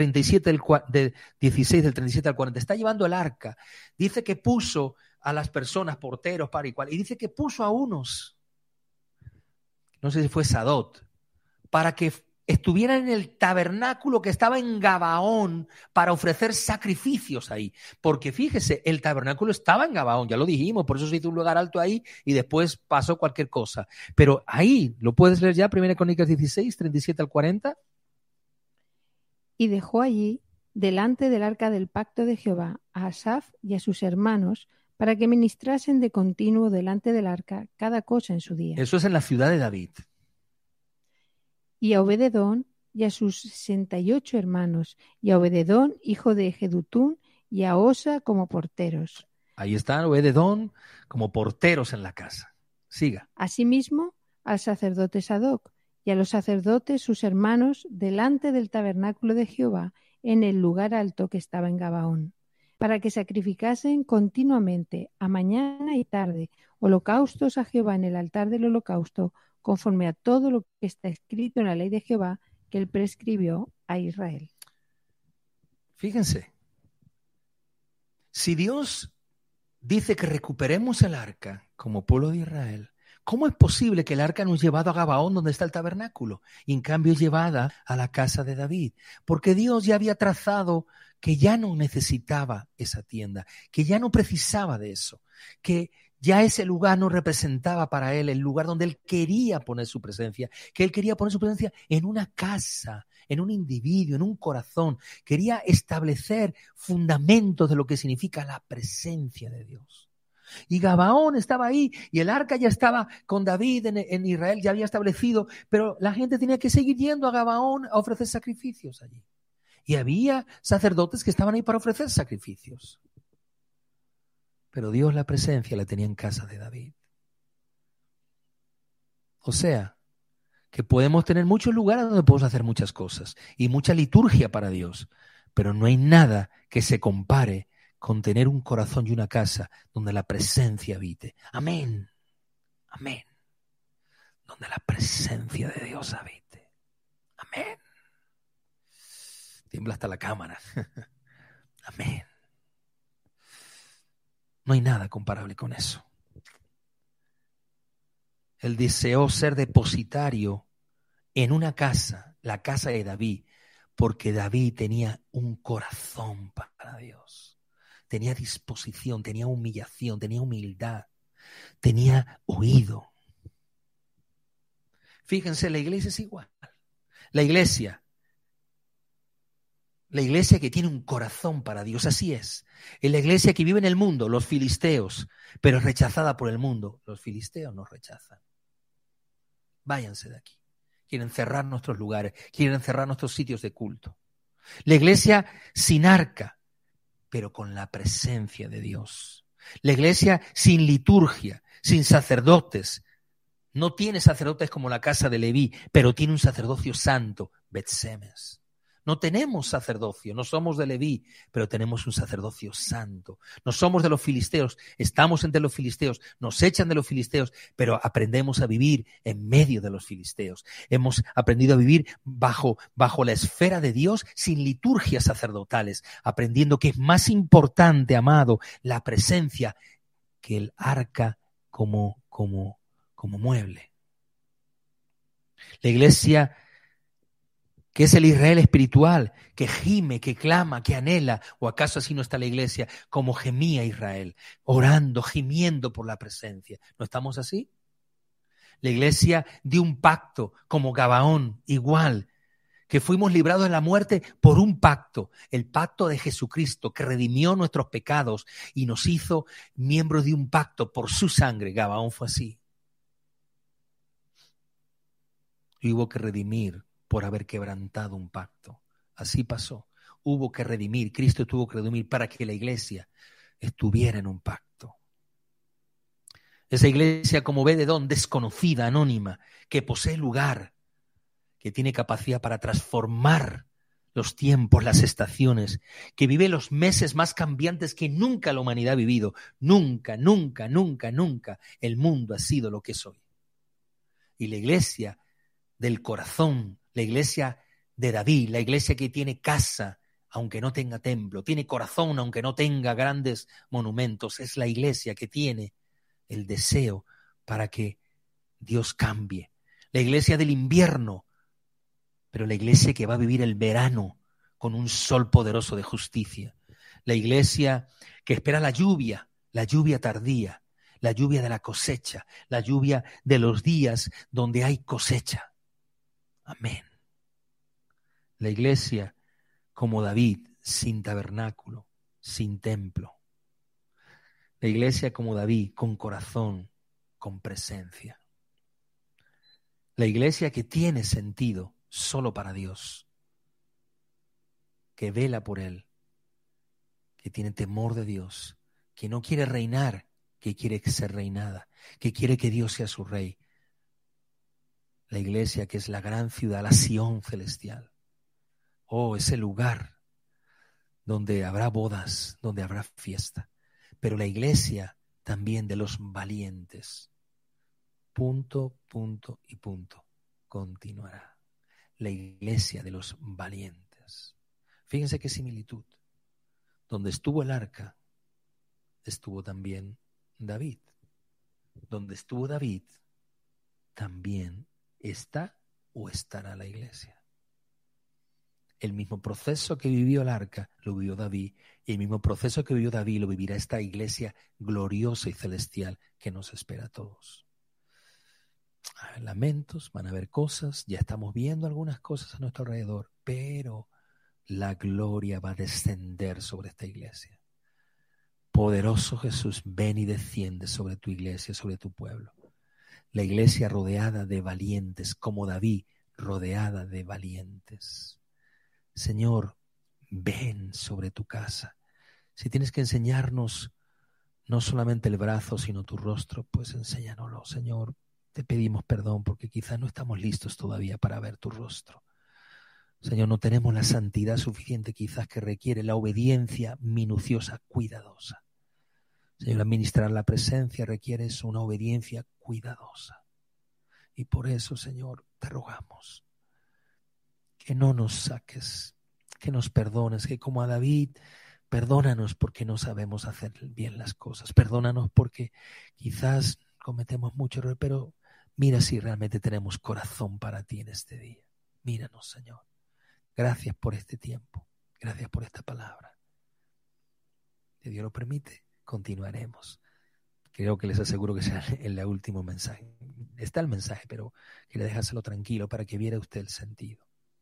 16 del 37 al 40, está llevando el arca, dice que puso a las personas, porteros, para y cual, y dice que puso a unos, no sé si fue Sadot, para que estuvieran en el tabernáculo que estaba en Gabaón para ofrecer sacrificios ahí. Porque fíjese, el tabernáculo estaba en Gabaón, ya lo dijimos, por eso se hizo un lugar alto ahí y después pasó cualquier cosa. Pero ahí, ¿lo puedes leer ya? 1 Crónicas 16, 37 al 40. Y dejó allí, delante del arca del pacto de Jehová, a Asaf y a sus hermanos, para que ministrasen de continuo delante del arca cada cosa en su día. Eso es en la ciudad de David. Y a Obededón y a sus 68 hermanos, y a Obededón, hijo de Jedutún, y a Osa como porteros. Ahí están Obededón como porteros en la casa. Siga. Asimismo, al sacerdote Sadoc, y a los sacerdotes sus hermanos, delante del tabernáculo de Jehová, en el lugar alto que estaba en Gabaón, para que sacrificasen continuamente, a mañana y tarde, holocaustos a Jehová en el altar del holocausto, conforme a todo lo que está escrito en la ley de Jehová que él prescribió a Israel. Fíjense, si Dios dice que recuperemos el arca como pueblo de Israel, ¿cómo es posible que el arca no es llevado a Gabaón, donde está el tabernáculo, y en cambio es llevada a la casa de David? Porque Dios ya había trazado que ya no necesitaba esa tienda, que ya no precisaba de eso, que ya ese lugar no representaba para él el lugar donde él quería poner su presencia, que él quería poner su presencia en una casa, en un individuo, en un corazón. Quería establecer fundamentos de lo que significa la presencia de Dios. Y Gabaón estaba ahí y el arca ya estaba con David en Israel, ya había establecido, pero la gente tenía que seguir yendo a Gabaón a ofrecer sacrificios allí. Y había sacerdotes que estaban ahí para ofrecer sacrificios. Pero Dios la presencia la tenía en casa de David. O sea, que podemos tener muchos lugares donde podemos hacer muchas cosas y mucha liturgia para Dios, pero no hay nada que se compare con tener un corazón y una casa donde la presencia habite. Amén. Amén. Donde la presencia de Dios habite. Amén. Tiembla hasta la cámara. Amén. No hay nada comparable con eso. Él deseó ser depositario en una casa, la casa de David, porque David tenía un corazón para Dios. Tenía disposición, tenía humillación, tenía humildad, tenía oído. Fíjense, la iglesia es igual. La iglesia que tiene un corazón para Dios, así es. En la iglesia que vive en el mundo, los filisteos, pero es rechazada por el mundo. Los filisteos nos rechazan. Váyanse de aquí. Quieren cerrar nuestros lugares, quieren cerrar nuestros sitios de culto. La iglesia sin arca, pero con la presencia de Dios. La iglesia sin liturgia, sin sacerdotes, No tiene sacerdotes como la casa de Leví, pero tiene un sacerdocio santo, Bet-Semes. No tenemos sacerdocio, no somos de Leví, pero tenemos un sacerdocio santo. No somos de los filisteos, estamos entre los filisteos, nos echan de los filisteos, pero aprendemos a vivir en medio de los filisteos. Hemos aprendido a vivir bajo la esfera de Dios sin liturgias sacerdotales, aprendiendo que es más importante, amado, la presencia que el arca como mueble. La iglesia, que es el Israel espiritual, que gime, que clama, que anhela, o acaso así no está la iglesia, como gemía Israel, orando, gimiendo por la presencia. ¿No estamos así? La iglesia dio un pacto como Gabaón, igual, que fuimos librados de la muerte por un pacto, el pacto de Jesucristo, que redimió nuestros pecados y nos hizo miembros de un pacto por su sangre. Gabaón fue así. Y hubo que redimir por haber quebrantado un pacto. Así pasó. Hubo que redimir, Cristo tuvo que redimir para que la iglesia estuviera en un pacto. Esa iglesia, como ve de don, desconocida, anónima, que posee lugar, que tiene capacidad para transformar los tiempos, las estaciones, que vive los meses más cambiantes que nunca la humanidad ha vivido. Nunca, nunca, nunca, nunca el mundo ha sido lo que es hoy. Y la iglesia del corazón, la iglesia de David, la iglesia que tiene casa, aunque no tenga templo, tiene corazón, aunque no tenga grandes monumentos, es la iglesia que tiene el deseo para que Dios cambie. La iglesia del invierno, pero la iglesia que va a vivir el verano con un sol poderoso de justicia. La iglesia que espera la lluvia tardía, la lluvia de la cosecha, la lluvia de los días donde hay cosecha. Amén. La iglesia como David, sin tabernáculo, sin templo. La iglesia como David, con corazón, con presencia. La iglesia que tiene sentido solo para Dios, que vela por Él, que tiene temor de Dios, que no quiere reinar, que quiere ser reinada, que quiere que Dios sea su rey. La iglesia que es la gran ciudad, la Sión celestial. Oh, ese lugar donde habrá bodas, donde habrá fiesta. Pero la iglesia también de los valientes. Punto, punto y punto. Continuará. La iglesia de los valientes. Fíjense qué similitud. Donde estuvo el arca, estuvo también David. Donde estuvo David, también está o estará la iglesia. El mismo proceso que vivió el arca lo vivió David, y el mismo proceso que vivió David lo vivirá esta iglesia gloriosa y celestial que nos espera a todos. Lamentos, van a haber cosas, ya estamos viendo algunas cosas a nuestro alrededor, pero la gloria va a descender sobre esta iglesia. Poderoso Jesús, ven y desciende sobre tu iglesia, sobre tu pueblo. La iglesia rodeada de valientes, como David, rodeada de valientes. Señor, ven sobre tu casa. Si tienes que enseñarnos no solamente el brazo, sino tu rostro, pues enséñanoslo, Señor. Te pedimos perdón porque quizás no estamos listos todavía para ver tu rostro. Señor, no tenemos la santidad suficiente quizás que requiere la obediencia minuciosa, cuidadosa. Señor, administrar la presencia requiere eso, una obediencia cuidadosa. Y por eso, Señor, te rogamos que no nos saques, que nos perdones, que como a David, perdónanos porque no sabemos hacer bien las cosas. Perdónanos porque quizás cometemos mucho error, pero mira si realmente tenemos corazón para ti en este día. Míranos, Señor. Gracias por este tiempo. Gracias por esta palabra. Si Dios lo permite, continuaremos. Creo que les aseguro que sea el último mensaje. Está el mensaje, pero quería dejárselo tranquilo para que viera usted el sentido.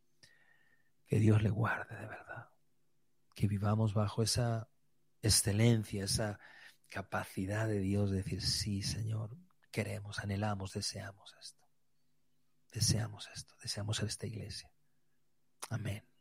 Que Dios le guarde de verdad. Que vivamos bajo esa excelencia, esa capacidad de Dios de decir, sí, Señor, queremos, anhelamos, deseamos esto. Deseamos esto, deseamos esta iglesia. Amén.